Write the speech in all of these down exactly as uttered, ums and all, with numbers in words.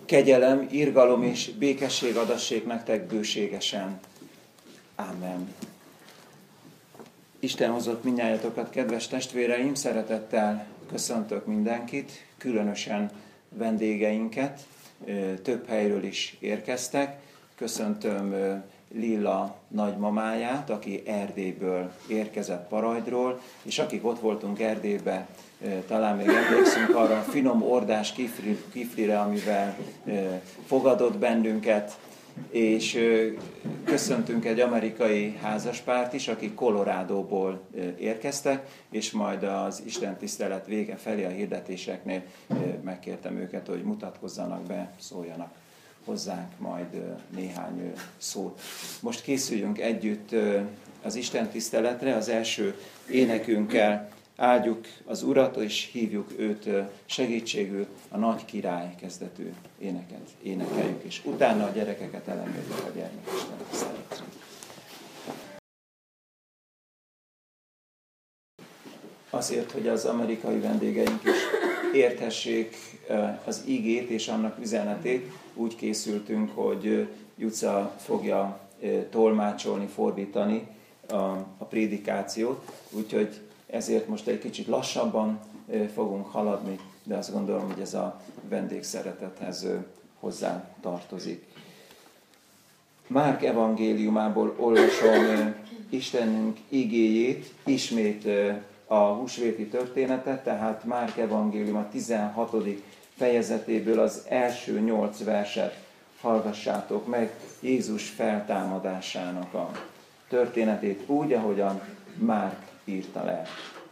Kegyelem, irgalom és békesség adassék nektek bőségesen. Ámen. Isten hozott mindnyájatokat, kedves testvéreim, szeretettel köszöntök mindenkit, különösen vendégeinket, több helyről is érkeztek. Köszöntöm Lilla nagymamáját, aki Erdélyből érkezett, Parajdról, és akik ott voltunk Erdélybe, talán még emlékszünk arra a finom ordás kifli, kiflire, amivel fogadott bennünket, és köszöntünk egy amerikai házaspárt is, akik Colorádóból érkeztek, és majd az istentisztelet vége felé a hirdetéseknél megkértem őket, hogy mutatkozzanak be, szóljanak hozzánk majd néhány szót. Most készüljünk együtt az istentiszteletre, az első énekünkkel áldjuk az Urat, és hívjuk őt segítségül, a Nagy Király kezdetű éneket énekeljük, és utána a gyerekeket elengedjük a gyermekistentiszteletre. Azért, hogy az amerikai vendégeink is érthessék az igét és annak üzenetét, úgy készültünk, hogy Juca fogja tolmácsolni, fordítani a, a prédikációt, úgyhogy ezért most egy kicsit lassabban fogunk haladni, de azt gondolom, hogy ez a vendégszeretethez hozzá tartozik. Márk evangéliumából olvasom Istenünk igéjét, ismét a húsvéti történetet, tehát Márk evangélium a tizenhatodik fejezetéből az első nyolc verset hallgassátok meg, Jézus feltámadásának a történetét úgy, ahogyan Márk írta le.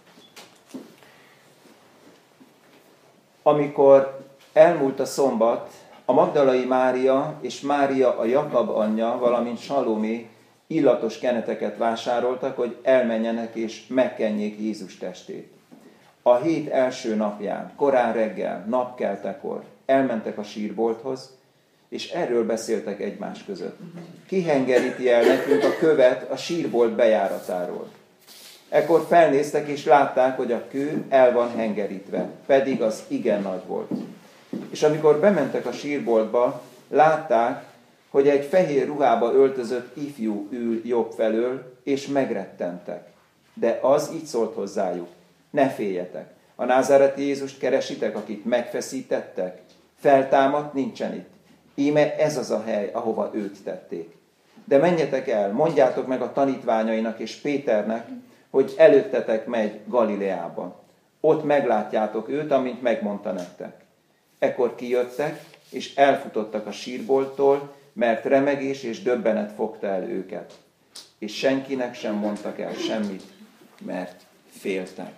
Amikor elmúlt a szombat, a Magdalai Mária és Mária a Jakab anyja, valamint Salomé illatos keneteket vásároltak, hogy elmenjenek és megkenjék Jézus testét. A hét első napján, korán reggel, napkeltekor elmentek a sírbolthoz, és erről beszéltek egymás között. Ki hengeríti el nekünk a követ a sírbolt bejáratáról? Ekkor felnéztek és látták, hogy a kő el van hengerítve, pedig az igen nagy volt. És amikor bementek a sírboltba, látták, hogy egy fehér ruhába öltözött ifjú ül jobb felől, és megrettentek. De az így szólt hozzájuk: ne féljetek, a názáreti Jézust keresitek, akit megfeszítettek? Feltámadt, nincsen itt. Íme ez az a hely, ahova őt tették. De menjetek el, mondjátok meg a tanítványainak és Péternek, hogy előttetek megy Galileába. Ott meglátjátok őt, amint megmondta nektek. Ekkor kijöttek, és elfutottak a sírbolttól, mert remegés és döbbenet fogta el őket. És senkinek sem mondtak el semmit, mert féltek.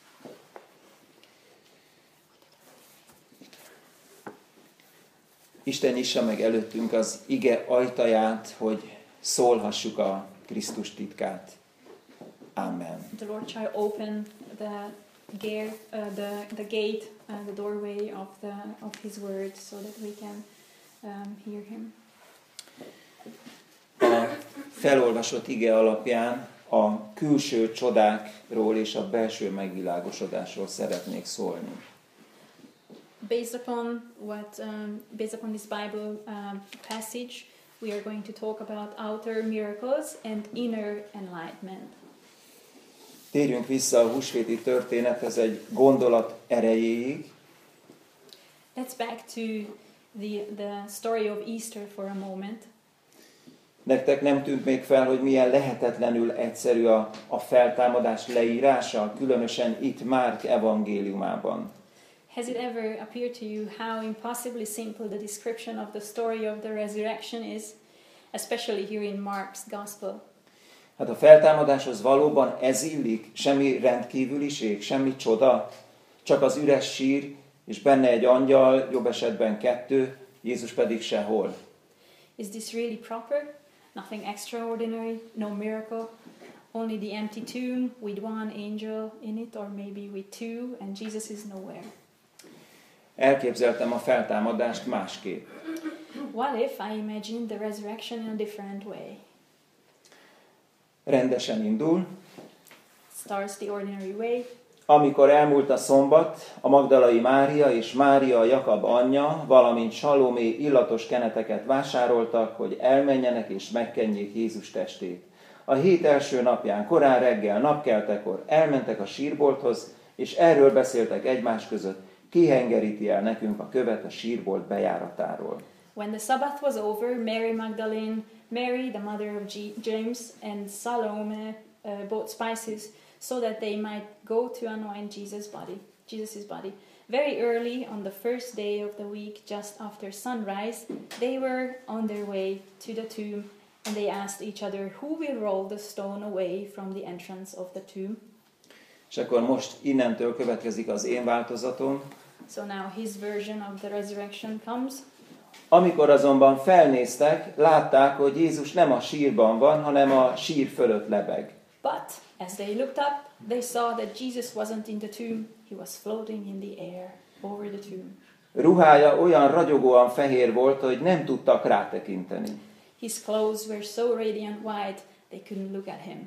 Isten nyissa meg előttünk az ige ajtaját, hogy szólhassuk a Krisztus titkát. Amen. The Lord shall open the gate, uh, the the gate, uh, the doorway of the of His word, so that we can um, hear Him. A felolvasott ige alapján a külső csodákról és a belső megvilágosodásról szeretnék szólni. Based upon what, um, based upon this Bible um, passage, we are going to talk about outer miracles and inner enlightenment. Térjünk vissza a húsvéti történethez egy gondolat erejéig. Let's back to the the story of Easter for a moment. Nektek nem tűnt még fel, hogy milyen lehetetlenül egyszerű a, a feltámadás leírása, különösen itt Márk evangéliumában. Has it ever appeared to you how impossibly simple the description of the story of the resurrection is, especially here in Mark's Gospel? Hát a feltámadáshoz valóban ez illik, semmi rendkívüliség, semmi csoda, csak az üres sír, és benne egy angyal, jobb esetben kettő, Jézus pedig sehol. Is this really proper? Nothing extraordinary, no miracle, only the empty tomb with one angel in it, or maybe with two, and Jesus is nowhere. Elképzeltem a feltámadást másképp. What if I imagine the resurrection in a different way? Rendesen indul, Starts the ordinary way, Amikor elmúlt a szombat, a Magdalai Mária és Mária a Jakab anyja, valamint Salomé illatos keneteket vásároltak, hogy elmenjenek és megkenjék Jézus testét. A hét első napján, korán reggel, napkeltekor elmentek a sírbolthoz, és erről beszéltek egymás között, ki hengeríti el nekünk a követ a sírbolt bejáratáról. When the Sabbath was over, Mary Magdalene, Mary, the mother of G- James, and Salome uh, bought spices so that they might go to anoint Jesus' body, Jesus's body. Very early on the first day of the week, just after sunrise, they were on their way to the tomb, and they asked each other, "Who will roll the stone away from the entrance of the tomb?" És akkor most innentől következik az én változatom. So now his version of the resurrection comes. Amikor azonban felnéztek, látták, hogy Jézus nem a sírban van, hanem a sír fölött lebeg. But as they looked up, they saw that Jesus wasn't in the tomb. He was floating in the air over the tomb. Ruhája olyan ragyogóan fehér volt, hogy nem tudtak rátekinteni. His clothes were so radiant white, they couldn't look at him.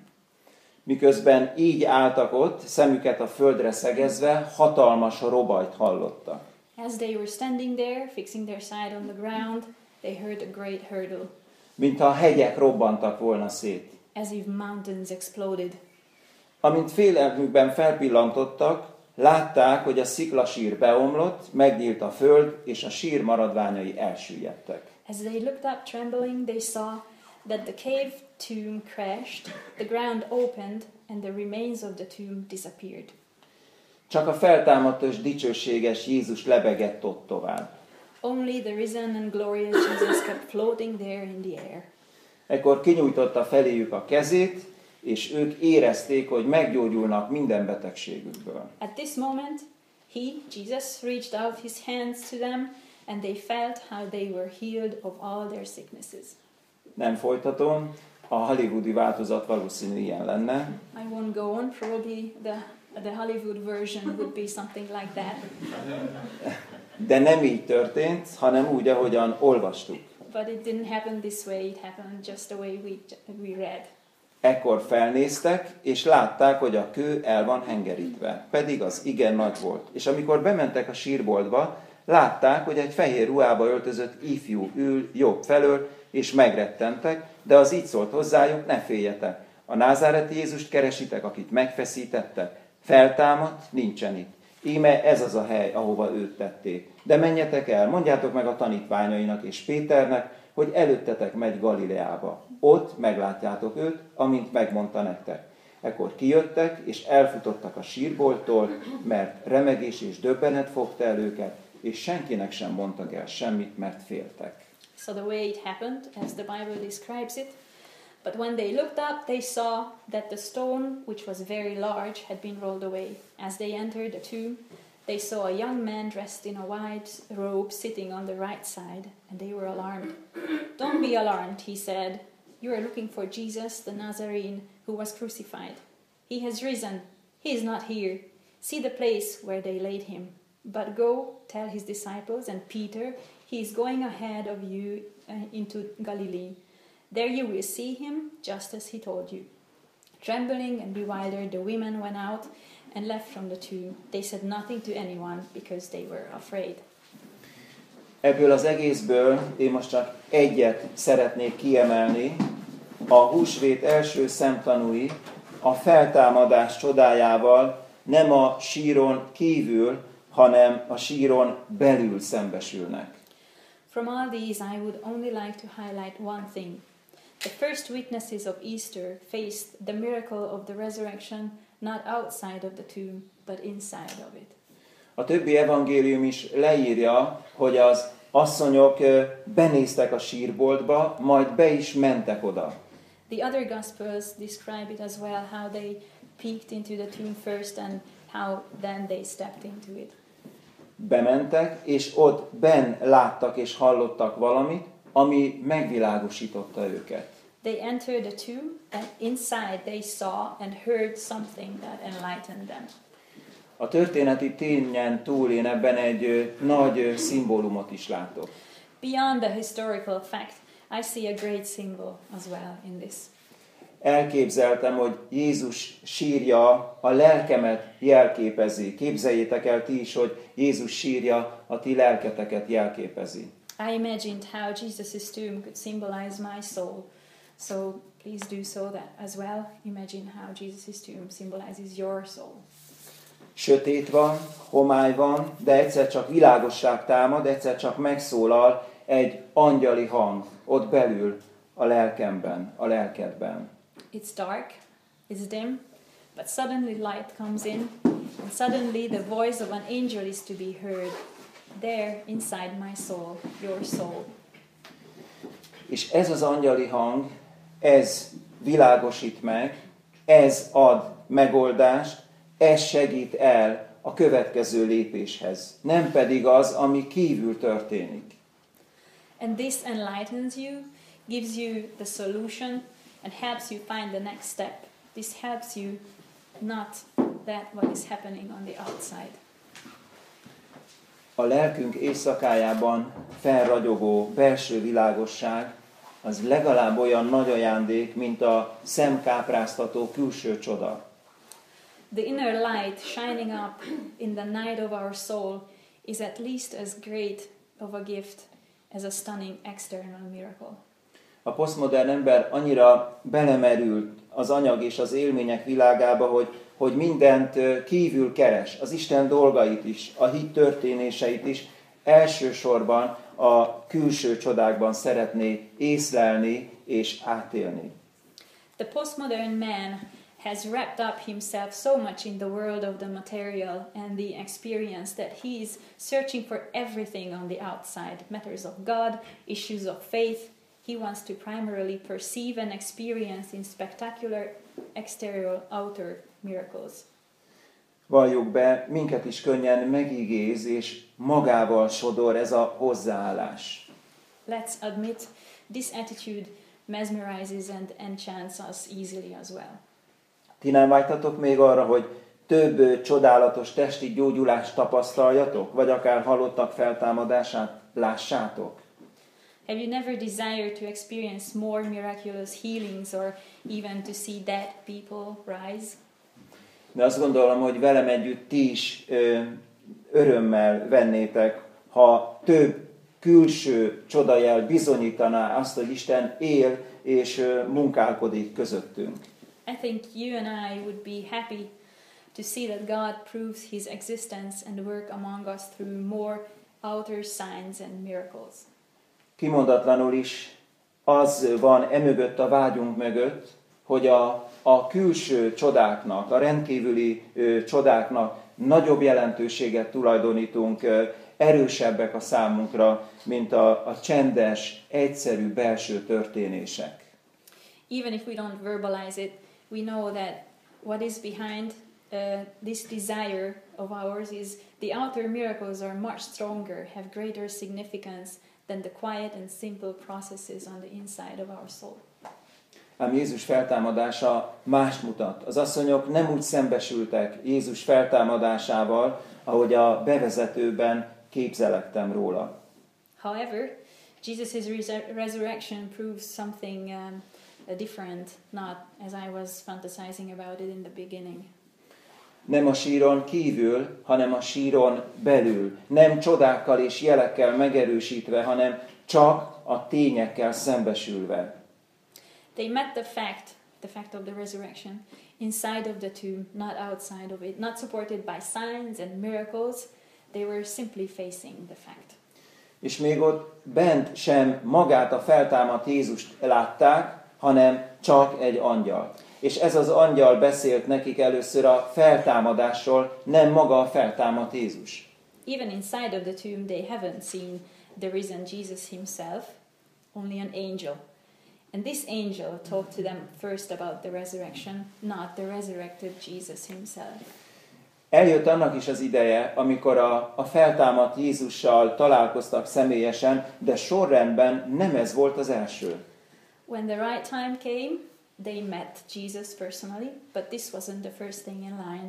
Miközben így álltak ott, szemüket a földre szegezve, hatalmas robajt hallottak. As they were standing there, fixing their sight on the ground, they heard a great hurdle, Mintha a hegyek robbantak volna szét. as if mountains exploded. Amint félelmükben felpillantottak, látták, hogy a sziklasír beomlott, megnyílt a föld, és a sír maradványai elsüllyedtek. As they looked up trembling, they saw that the cave tomb crashed, the ground opened, and the remains of the tomb disappeared. Csak a feltámadt és dicsőséges Jézus lebegett ott tovább. Only the risen and glorious Jesus kept floating there in the air. Ekkor kinyújtotta feléjük a kezét, és ők érezték, hogy meggyógyulnak minden betegségükből. At this moment, he, Jesus, reached out his hands to them, and they felt how they were healed of all their sicknesses. Nem folytatom, a hollywoodi változat valószínű ilyen lenne. I won't go on, probably the, the Hollywood version would be something like that. De nem így történt, hanem úgy, ahogyan olvastuk. But it didn't happen this way, it happened just the way we, we read. Ekkor felnéztek, és látták, hogy a kő el van hengerítve, pedig az igen nagy volt. És amikor bementek a sírboltba, látták, hogy egy fehér ruhába öltözött ifjú ül jobb felől, és megrettentek, de az így szólt hozzájuk, ne féljetek. A názáreti Jézust keresitek, akit megfeszítettek. Feltámadt, nincsen itt. Íme ez az a hely, ahova őt tették. De menjetek el, mondjátok meg a tanítványainak és Péternek, hogy előttetek megy Galileába. Ott meglátjátok őt, amint megmondta nektek. Ekkor kijöttek, és elfutottak a sírbolttól, mert remegés és döbbenet fogta el őket, és senkinek sem mondtak el semmit, mert féltek. So the way it happened, as the Bible describes it, but when they looked up, they saw that the stone, which was very large, had been rolled away. As they entered the tomb, they saw a young man dressed in a white robe sitting on the right side, and they were alarmed. "Don't be alarmed," he said. "You are looking for Jesus, the Nazarene, who was crucified. He has risen. He is not here. See the place where they laid him. But go, tell his disciples and Peter, he is going ahead of you uh, into Galilee. There you will see him, just as he told you." Trembling and bewildered, the women went out and left from the tomb. They said nothing to anyone because they were afraid. Ebből az egészből én most csak egyet szeretnék kiemelni. A húsvét első szemtanúi a feltámadás csodájával nem a síron kívül, hanem a síron belül szembesülnek. From all these, I would only like to highlight one thing. The first witnesses of Easter faced the miracle of the resurrection not outside of the tomb, but inside of it. A többi evangélium is leírja, hogy az asszonyok benéztek a sírboltba, majd be is mentek oda. The other Gospels describe it as well, how they peeked into the tomb first and how then they stepped into it. Bementek, és ott benn láttak és hallottak valamit, ami megvilágosította őket. They entered the tomb, and inside they saw and heard something that enlightened them. A történeti tényen túl én ebben egy nagy szimbólumot is látok. Beyond the historical fact, I see a great symbol as well in this. elképzeltem, hogy Jézus sírja a lelkemet jelképezi. Képzeljétek el ti is, hogy Jézus sírja a ti lelketeket jelképezi. I imagined how Jesus' tomb could symbolize my soul. So please do so that as well. Imagine how Jesus' tomb symbolizes your soul. Sötét van, homály van, de egyszer csak világosság támad, egyszer csak megszólal egy angyali hang ott belül a lelkemben, a lelkedben. It's dark, it's dim, but suddenly light comes in, and suddenly the voice of an angel is to be heard. There, inside my soul, your soul. És ez az angyali hang, ez világosít meg, ez ad megoldást, ez segít el a következő lépéshez, nem pedig az, ami kívül történik. And this enlightens you, gives you the solution, and helps you find the next step. This helps you, not that what is happening on the outside. A lelkünk éjszakájában felragyogó belső világosság az legalább olyan nagy ajándék, mint a szemkápráztató külső csoda. The inner light shining up in the night of our soul is at least as great of a gift as a stunning external miracle. A posztmodern ember annyira belemerült az anyag és az élmények világába, hogy, hogy mindent kívül keres, az Isten dolgait is, a hit történéseit is, elsősorban a külső csodákban szeretné észlelni és átélni. The postmodern man has wrapped up himself so much in the world of the material and the experience that he is searching for everything on the outside, matters of God, issues of faith. He wants to primarily perceive and experience in spectacular exterior outer miracles. Valljuk be, minket is könnyen megigéz és magával sodor ez a hozzáállás. Let's admit this attitude mesmerizes and enchants us easily as well. Ti nem vágytatok még arra, hogy több csodálatos testi gyógyulást tapasztaljatok, vagy akár halottak feltámadását lássátok? Have you never desired to experience more miraculous healings or even to see dead people rise? De azt gondolom, hogy velem együtt ti is ö, örömmel vennétek, ha több külső csodajel bizonyítaná azt, hogy Isten él és ö, munkálkodik közöttünk. I think you and I would be happy to see that God proves his existence and work among us through more outer signs and miracles. Kimondatlanul is az van emögött a vágyunk mögött, hogy a, a külső csodáknak, a rendkívüli ö, csodáknak nagyobb jelentőséget tulajdonítunk, ö, erősebbek a számunkra, mint a, a csendes, egyszerű belső történések. Even if we don't verbalize it, we know that what is behind uh, this desire of ours is the outer miracles are much stronger, have greater significance than the quiet and simple processes on the inside of our soul. Ám Jézus feltámadása mást mutat. Az asszonyok nem úgy szembesültek Jézus feltámadásával, ahogy a bevezetőben képzelettem róla. However, Jesus' resur- resurrection proves something um, different, not as I was fantasizing about it in the beginning. Nem a síron kívül, hanem a síron belül. Nem csodákkal és jelekkel megerősítve, hanem csak a tényekkel szembesülve. They met the fact, the fact of the resurrection, inside of the tomb, not outside of it, not supported by signs and miracles. They were simply facing the fact. És még ott bent sem magát a feltámadt Jézust látták, hanem csak egy angyal. És ez az angyal beszélt nekik először a feltámadásról, nem maga a feltámadt Jézus. Even inside of the tomb, they haven't seen the risen Jesus himself, only an angel. And this angel talked to them first about the resurrection, not the resurrected Jesus himself. Eljött annak is az ideje, amikor a, a feltámadt Jézussal találkoztak személyesen, de sorrendben nem ez volt az első. When the right time came, they met Jesus personally, but this wasn't the first thing in line.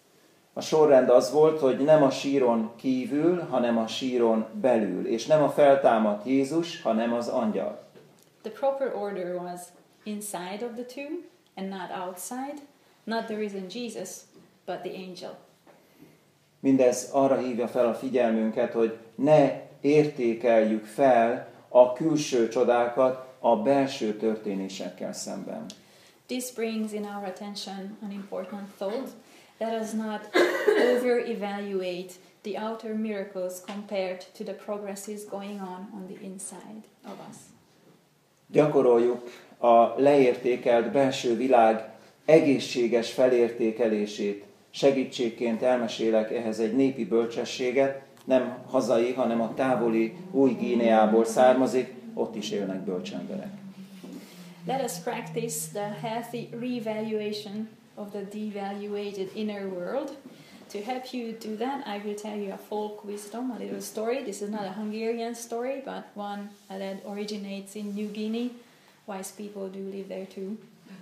A sorrend az volt, hogy nem a síron kívül, hanem a síron belül, és nem a feltámadt Jézus, hanem az angyal. The proper order was inside of the tomb and not outside, not the risen Jesus, but the angel. Mindez arra hívja fel a figyelmünket, hogy ne értékeljük fel a külső csodákat a belső történésekkel szemben. This brings in our attention an important thought. Let us not over-evaluate the outer miracles compared to the progresses going on on the inside of us. Gyakoroljuk a leértékelt belső világ egészséges felértékelését. Segítségként elmesélek ehhez egy népi bölcsességet, nem hazai, hanem a távoli Új-Guineából származik, ott is élnek bölcsemberek. Let us practice the healthy reevaluation of the devaluated inner world. To help you do that, I will tell you a folk wisdom, a little story. This is not a Hungarian story, but one that originates in New Guinea. Wise people do live there too.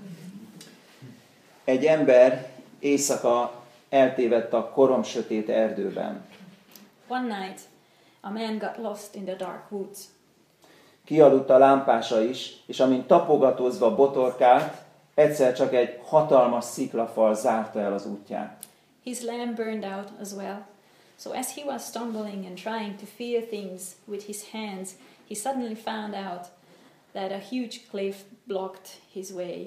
Egy ember éjszaka eltévedt a koromsötét erdőben. One night, a man got lost in the dark woods. Kialudt a lámpása is, és amint tapogatózva botorkált, egyszer csak egy hatalmas sziklafal zárta el az útját. His lamp burned out as well. So as he was stumbling and trying to feel things with his hands, he suddenly found out that a huge cliff blocked his way.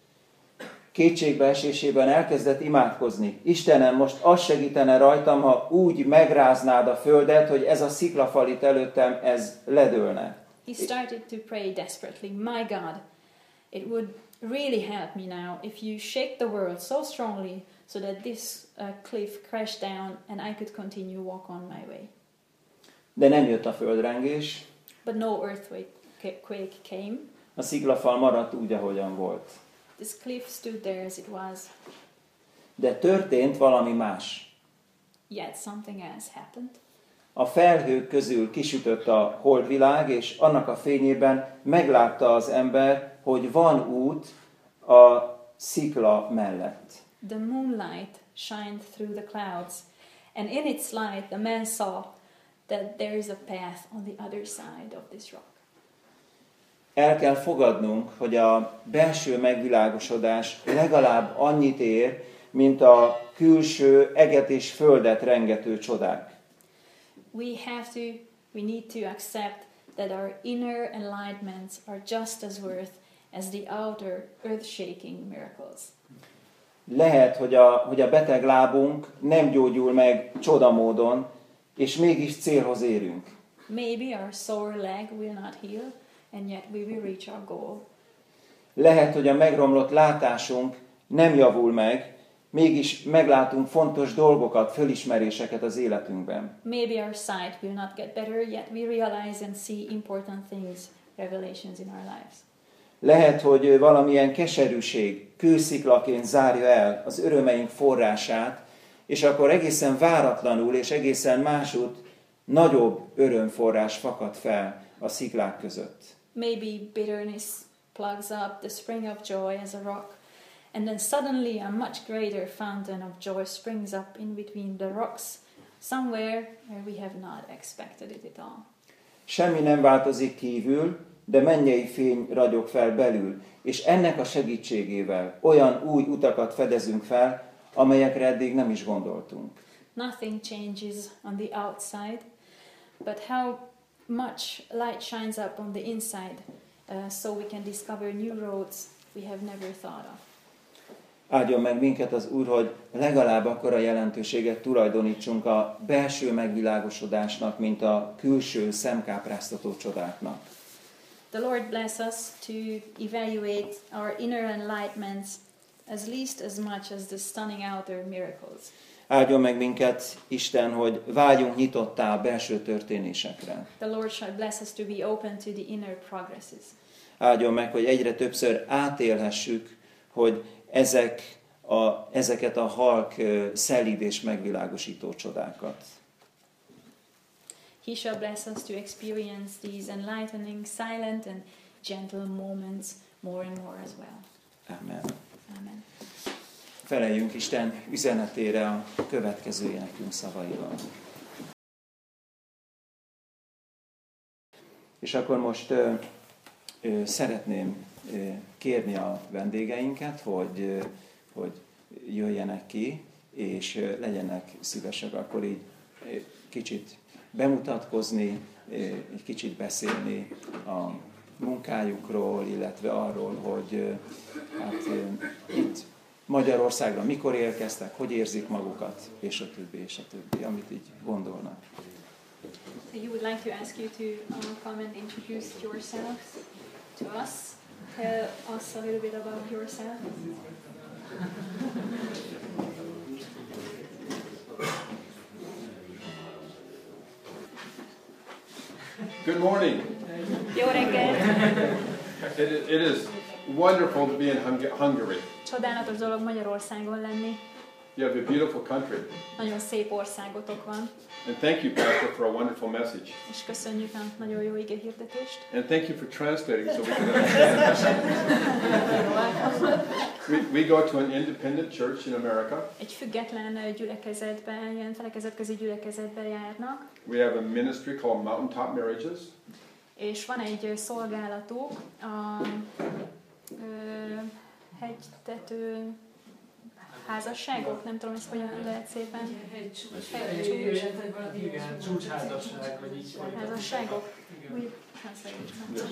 Kétségbeesésében elkezdett imádkozni. Istenem, most az segítene rajtam, ha úgy megráznád a földet, hogy ez a sziklafal itt előttem, ez ledőlne. He started to pray desperately, my God, it would really help me now if you shake the world so strongly so that this uh, cliff crashed down and I could continue walk on my way. De nem jött a földrengés. But no earthquake quake came. A sziklafal maradt úgy, ahogyan volt. This cliff stood there as it was. De történt valami más. Yet something else happened. A felhők közül kisütött a holdvilág, és annak a fényében meglátta az ember, hogy van út a szikla mellett. The moonlight shined through the clouds, and in its light the man saw that there is a path on the other side of this rock. El kell fogadnunk, hogy a belső megvilágosodás legalább annyit ér, mint a külső eget és földet rengető csodák. We have to, we need to accept that our inner enlightenments are just as worth as the outer earth-shaking miracles. Lehet, hogy a, hogy a beteg lábunk nem gyógyul meg csodamódon, és mégis célhoz érünk. Maybe our sore leg will not heal, and yet we will reach our goal. Lehet, hogy a megromlott látásunk nem javul meg, mégis meglátunk fontos dolgokat, fölismeréseket az életünkben. Maybe our sight will not get better, yet we realize and see important things, revelations in our lives. Lehet, hogy valamilyen keserűség kősziklaként zárja el az örömeink forrását, és akkor egészen váratlanul és egészen másút nagyobb örömforrás fakad fel a sziklák között. Maybe bitterness plugs up the spring of joy as a rock, and then suddenly a much greater fountain of joy springs up in between the rocks, somewhere where we have not expected it at all. Semmi nem változik kívül, de mennyei fény ragyog fel belül, és ennek a segítségével olyan új utakat fedezünk fel, amelyekre eddig nem is gondoltunk. Nothing changes on the outside, but how much light shines up on the inside, uh, so we can discover new roads we have never thought of. Áldjon meg minket az Úr, hogy legalább akkora jelentőséget tulajdonítsunk a belső megvilágosodásnak, mint a külső szemkápráztató csodáknak. The Lord bless us to evaluate our inner enlightenments as least as much as the stunning outer miracles. Áldjon meg minket, Isten, hogy váljunk nyitottá a belső történésekre. The Lord shall bless us to be open to the inner progresses. Áldjon meg, hogy egyre többször átélhessük, hogy ezek a, ezeket a halk, szelíd és megvilágosító csodákat. He shall bless us to experience these enlightening, silent and gentle moments more and more as well. Amen. Amen. Feleljünk Isten üzenetére a következő énekünk szavaival. És akkor most ö, ö, szeretném ö, kérni a vendégeinket, hogy, hogy jöjjenek ki, és legyenek szívesek akkor így kicsit bemutatkozni, egy kicsit beszélni a munkájukról, illetve arról, hogy hát itt Magyarországra mikor érkeztek, hogy érzik magukat, és a többi, és a többi, amit így gondolnak. So you would like to ask you to uh, come and introduce yourselves to us. Tell us a little bit about yourself. Good morning. Jó reggelt! It, is- it is wonderful to be in Hung- Hungary. Csodálatos dolog Magyarországon lenni. You have a beautiful country. Nagyon szép országotok van. And thank you, Pastor, for a wonderful message. És köszönjük a nagyon jó ige hirdetést. And thank you for translating so we can understand. we, we go to an independent church in America. Egy független ö, gyülekezetbe, ilyen felekezetközi gyülekezetbe járnak, We have a ministry called Mountaintop Marriages. és van egy ö, szolgálatuk, a ö, hegytető házasságok, nem tudom, ezt hogyan lehet szépen. Hegycsúcs. Igen, csúcsházasság, vagy így. Házasságok. We translate it.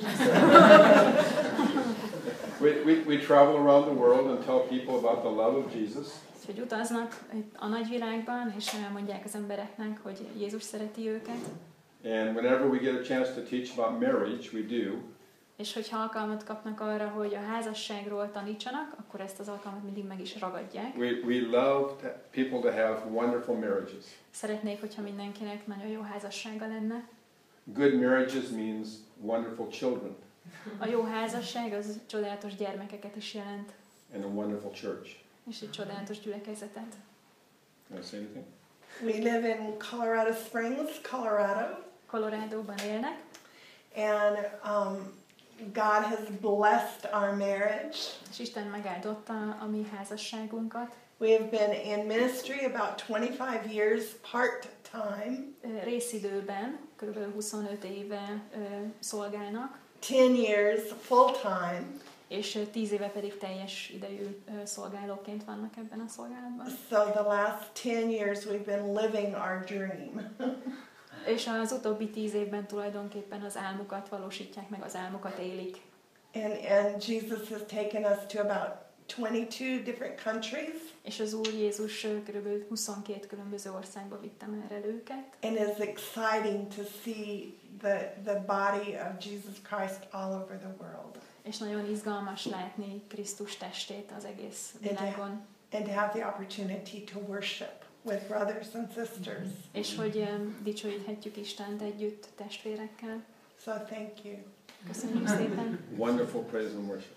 We, we, we travel around the world and tell people about the love of Jesus. Hogy utaznak itt a nagyvilágban, és elmondják az embereknek, hogy Jézus szereti őket. And whenever we get a chance to teach about marriage, we do. És hogyha alkalmat kapnak arra, hogy a házasságról tanítsanak, akkor ezt az alkalmat mindig meg is ragadják. We, we love to, people to have wonderful marriages. Szeretnék, hogyha mindenkinek nagyon jó házassága lenne. Good marriages means wonderful children A jó házasság az csodálatos gyermekeket is jelent, and a wonderful church. és egy csodálatos gyülekezetet. Can I say anything? We live in Colorado Springs, Colorado, Colorado-ban élnek, and um, God has blessed our marriage. és Isten megáldotta a mi házasságunkat. We have been in ministry about twenty-five years part-time, Ö, Részidőben, kb. huszonöt éve ö, szolgálnak, ten years full-time. és ö, tíz éve pedig teljes idejű ö, szolgálóként vannak ebben a szolgálatban. So the last ten years we've been living our dream. És az utóbbi tíz évben tulajdonképpen az álmukat valósítják meg, az álmukat élik. And, and Jesus has taken us to about twenty-two different countries, És az Úr Jézus ö, körülbelül huszonkét különböző országba vitte már el őket. and it's exciting to see the, the body of Jesus Christ all over the world. És nagyon izgalmas látni Krisztus testét az egész világon. And to have the opportunity to worship with brothers and sisters. És hogy um, dicsőíthetjük Istent együtt testvérekkel. So thank you. Köszönjük szépen! Wonderful praise and worship.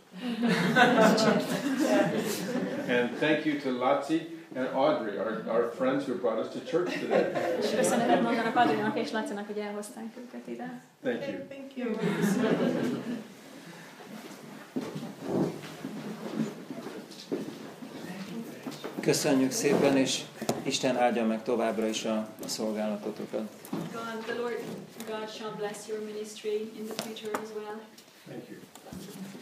Yeah. And thank you to Lazzi and Audrey, our, our friends who brought us to church today. És köszönetet mondanak Adriának és Lacinak, hogy elhozták őket ide. Thank you. Thank you. Köszönjük szépen, és Isten áldja meg továbbra is a, a szolgálatotokat. God, the Lord God shall bless your ministry in the future as well. Thank you.